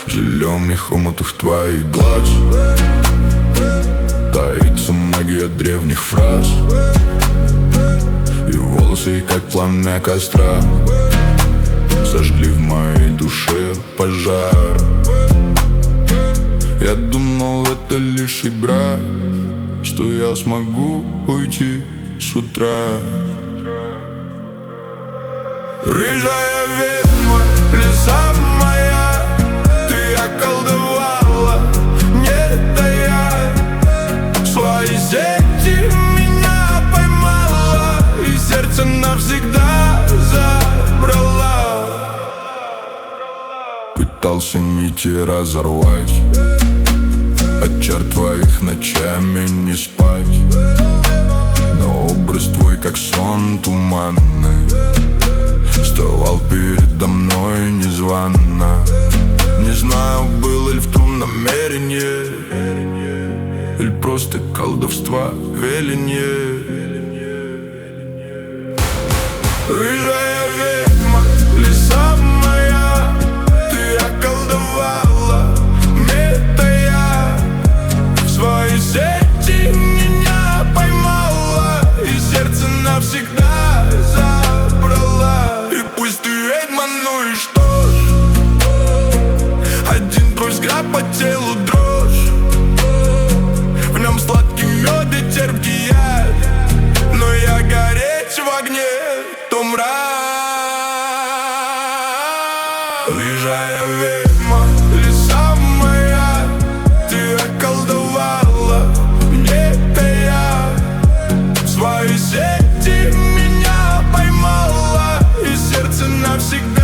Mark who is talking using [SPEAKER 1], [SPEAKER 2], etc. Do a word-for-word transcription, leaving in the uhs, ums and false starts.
[SPEAKER 1] В зеленых омутах твоих глаз таится магия древних фраз, и волосы, как пламя костра, сожгли в моей душе пожар. Я думал, это лишь игра, что я смогу уйти с утра. Рыжая ведьма, лиса моя, ты околдовала, не тая свои сети, меня поймала и сердце навсегда забрала. Пытался нити разорвать, от чар твоих ночами не спать, но образ твой, как сон туманный, вставал передо мной незванно. Не знаю, было ли в том намерение, или просто колдовства веленье. Рыжая ведьма, лиса моя, ты околдовала, метая свои сети, меня поймала и сердце навсегда забрала. И пусть ты ведьма, ну и что ж, один твой взгляд по телу дрожь, в нем сладкий мед и терпкий яд, но я гореть в огне, то мрак. Рыжая ведьма, лиса моя, ты околдовала, не тая свои сети, меня поймала и сердце навсегда